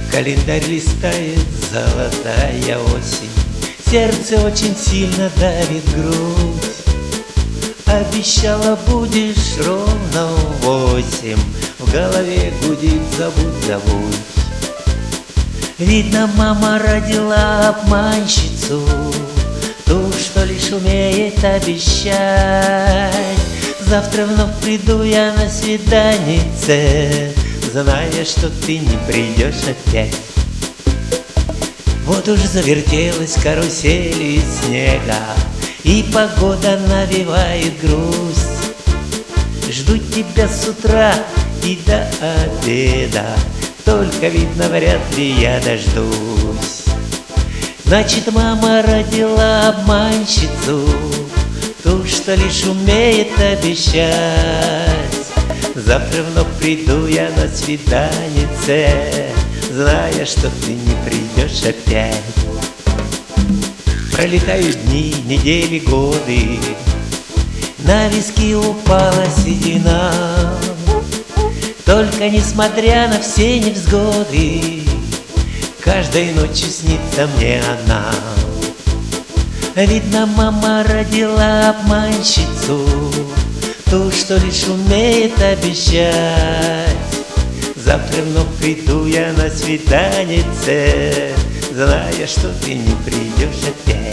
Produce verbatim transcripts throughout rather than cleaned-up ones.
Календарь листает золотая осень, сердце очень сильно давит грудь. Обещала, будешь ровно в восемь, в голове гудит, забудь, забудь. Видно, мама родила обманщицу, ту, что лишь умеет обещать. Завтра вновь приду я на свиданице, зная, что ты не придешь опять. Вот уж завертелась карусель из снега, и погода навевает грусть. Жду тебя с утра и до обеда, только, видно, вряд ли я дождусь. Значит, мама родила обманщицу, ту, что лишь умеет обещать. Завтра вновь приду я на свиданице, зная, что ты не придешь опять. Пролетают дни, недели, годы, на виски упала седина. Только несмотря на все невзгоды, каждой ночью снится мне она. Видно, мама родила обманщицу, ту, что лишь умеет обещать. Завтра вновь приду я на свиданице, зная, что ты не придешь опять.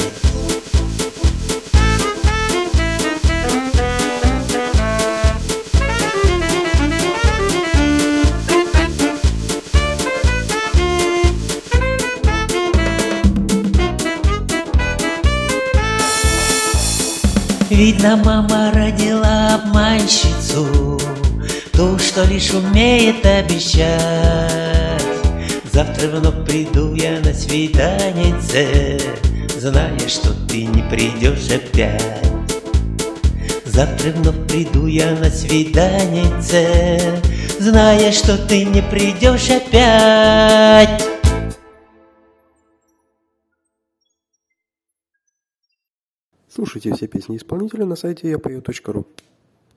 Видно, мама родила обманщицу, ту, что лишь умеет обещать. Завтра вновь приду я на свиданице, зная, что ты не придешь опять. Завтра вновь приду я на свиданице, зная, что ты не придешь опять. Слушайте все песни исполнителя на сайте я пою точка ру.